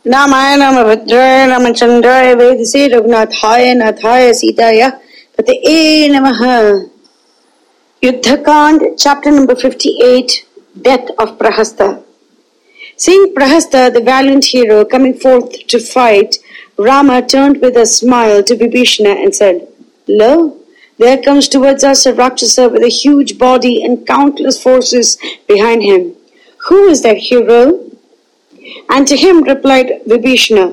रामाय नमः भद्राय रामचंद्राय वेदसे रघुनाथाय नाथाय सीताय पतये नमः. Yuddhakand, chapter number 58, Death of Prahasta. Seeing Prahasta, the valiant hero, coming forth to fight, Rama turned with a smile to Vibhishana and said, "Lo, there comes towards us a Rakshasa with a huge body and countless forces behind him. Who is that hero?" And to him replied Vibhishana,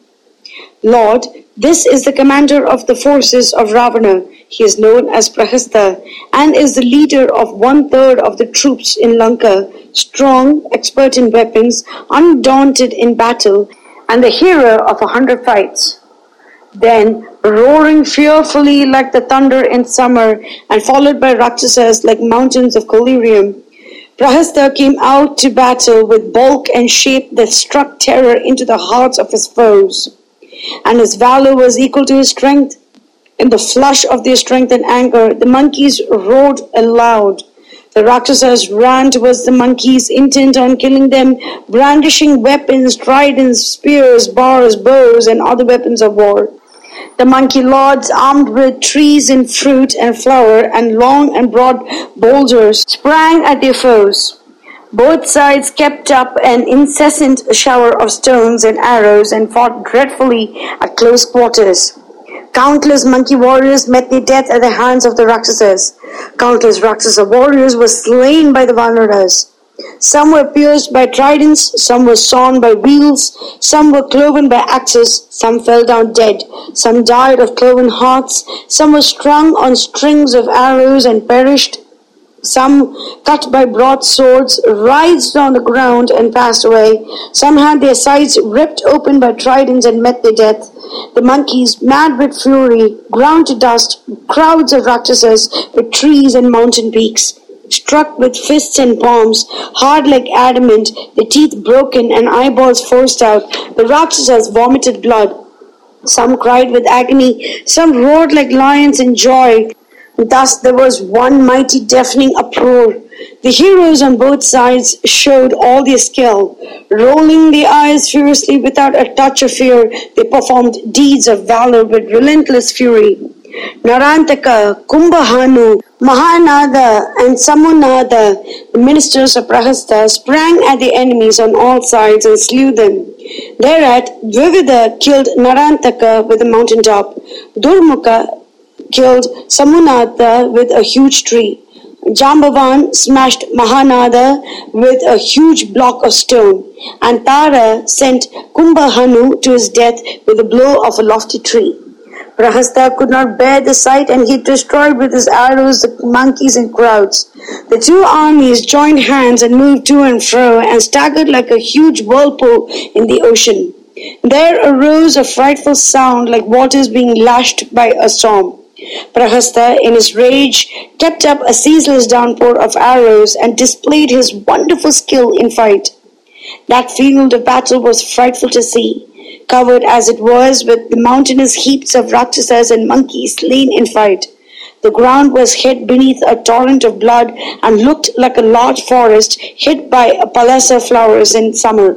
"Lord, this is the commander of the forces of Ravana. He is known as Prahasta and is the leader of 1/3 of the troops in Lanka, strong, expert in weapons, undaunted in battle, and the hero of 100 fights." Then, roaring fearfully like the thunder in summer and followed by Rakshasas like mountains of Collyrium, Prahasta came out to battle with bulk and shape that struck terror into the hearts of his foes. And his valor was equal to his strength. In the flush of their strength and anger, the monkeys roared aloud. The Rakshasas ran towards the monkeys, intent on killing them, brandishing weapons, tridents, spears, bars, bows, and other weapons of war. The monkey lords, armed with trees and fruit and flower and long and broad boulders, sprang at their foes. Both sides kept up an incessant shower of stones and arrows and fought dreadfully at close quarters. Countless monkey warriors met their death at the hands of the Rakshasas. Countless Rakshasa warriors were slain by the Vanaras. Some were pierced by tridents, some were sawn by wheels, some were cloven by axes, some fell down dead, some died of cloven hearts, some were strung on strings of arrows and perished, some, cut by broadswords, writhed on the ground and passed away, some had their sides ripped open by tridents and met their death. The monkeys, mad with fury, ground to dust crowds of Rakshasas with trees and mountain peaks. Struck with fists and palms, hard like adamant, the teeth broken and eyeballs forced out, the Rakshasas vomited blood. Some cried with agony, some roared like lions in joy. Thus there was one mighty deafening uproar. The heroes on both sides showed all their skill. Rolling their eyes fiercely without a touch of fear, they performed deeds of valor with relentless fury. Narantaka, Kumbhahanu, Mahanada and Samunada, the ministers of Prahasta, sprang at the enemies on all sides and slew them. Thereat, Dvivida killed Narantaka with a mountain top. Durmukha killed Samunada with a huge tree. Jambavan smashed Mahanada with a huge block of stone, and Tara sent Kumbhahanu to his death with a blow of a lofty tree. Prahasta could not bear the sight, and he destroyed with his arrows the monkeys in crowds. The two armies joined hands and moved to and fro and staggered like a huge whirlpool in the ocean. There arose a frightful sound like waters being lashed by a storm. Prahasta, in his rage, kept up a ceaseless downpour of arrows and displayed his wonderful skill in fight. That field of battle was frightful to see, covered as it was with the mountainous heaps of Rakshasas and monkeys slain in fight. The ground was hid beneath a torrent of blood and looked like a large forest hid by palasa flowers in summer.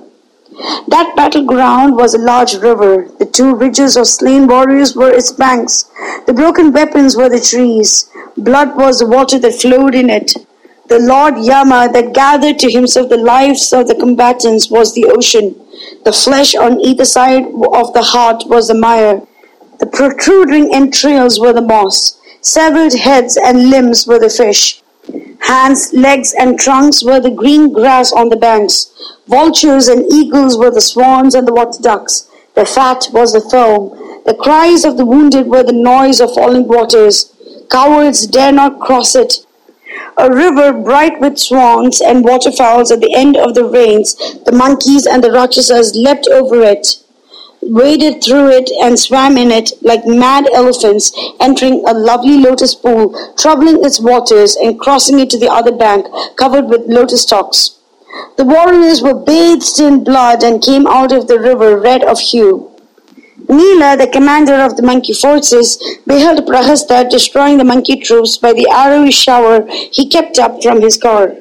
That battleground was a large river. The two ridges of slain warriors were its banks. The broken weapons were the trees. Blood was the water that flowed in it. The Lord Yama that gathered to himself the lives of the combatants was the ocean. The flesh on either side of the heart was the mire. The protruding entrails were the moss. Severed heads and limbs were the fish. Hands, legs, and trunks were the green grass on the banks. Vultures and eagles were the swans and the water ducks. The fat was the foam. The cries of the wounded were the noise of falling waters. Cowards dare not cross it. A river bright with swans and waterfowls at the end of the rains, the monkeys and the Rakshasas leapt over it, waded through it and swam in it like mad elephants, entering a lovely lotus pool, troubling its waters and crossing it to the other bank, covered with lotus stalks. The warriors were bathed in blood and came out of the river red of hue. Nila, the commander of the monkey forces, beheld Prahasta destroying the monkey troops by the arrowy shower he kept up from his car.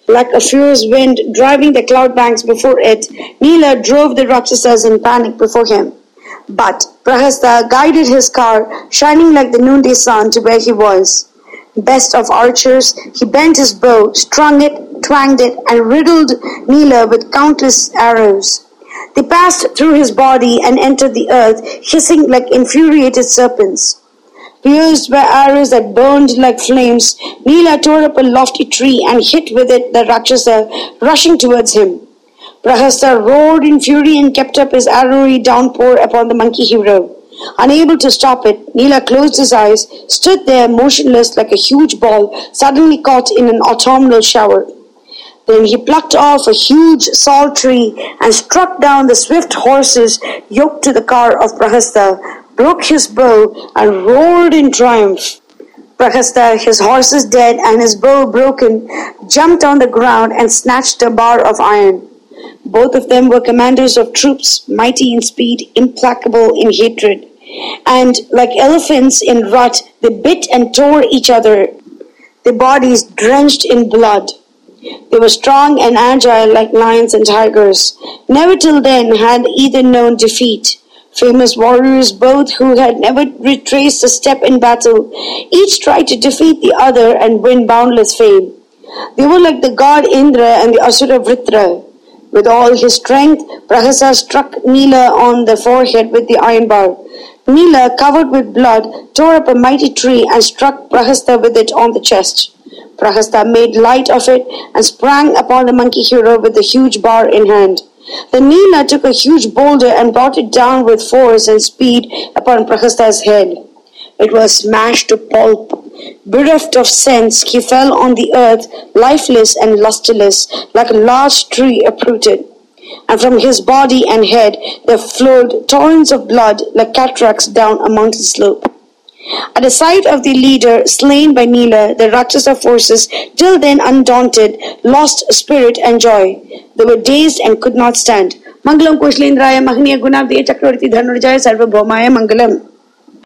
Like a fierce wind driving the cloud banks before it, Nila drove the Rakshasas in panic before him. But Prahasta guided his car, shining like the noonday sun, to where he was. Best of archers, he bent his bow, strung it, twanged it, and riddled Nila with countless arrows. They passed through his body and entered the earth, hissing like infuriated serpents. Pierced by arrows that burned like flames, Nila tore up a lofty tree and hit with it the Rakshasa rushing towards him. Prahasta roared in fury and kept up his arrowy downpour upon the monkey hero. Unable to stop it, Nila closed his eyes, stood there motionless like a huge ball suddenly caught in an autumnal shower. Then he plucked off a huge salt tree and struck down the swift horses yoked to the car of Prahasta, broke his bow, and roared in triumph. Prahasta, his horses dead and his bow broken, jumped on the ground and snatched a bar of iron. Both of them were commanders of troops, mighty in speed, implacable in hatred. And like elephants in rut, they bit and tore each other, their bodies drenched in blood. They were strong and agile like lions and tigers. Never till then had either known defeat. Famous warriors both who had never retraced a step in battle, each tried to defeat the other and win boundless fame. They were like the god Indra and the Asura Vritra. With all his strength, Prahasta struck Nila on the forehead with the iron bar. Nila, covered with blood, tore up a mighty tree and struck Prahasta with it on the chest. Prahasta made light of it and sprang upon the monkey hero with the huge bar in hand. Then Nila took a huge boulder and brought it down with force and speed upon Prahasta's head. It was smashed to pulp. Bereft of sense, he fell on the earth, lifeless and lustreless, like a large tree uprooted. And from his body and head there flowed torrents of blood like cataracts down a mountain slope. At the sight of the leader slain by Nila, the Rakshasa forces, till then undaunted, lost spirit and joy. They were dazed and could not stand. Mangalam Kuslendraya Mahaniya Gunabdiya Chakravarti Dhanurjaya Sarvabhaumaya Mangalam.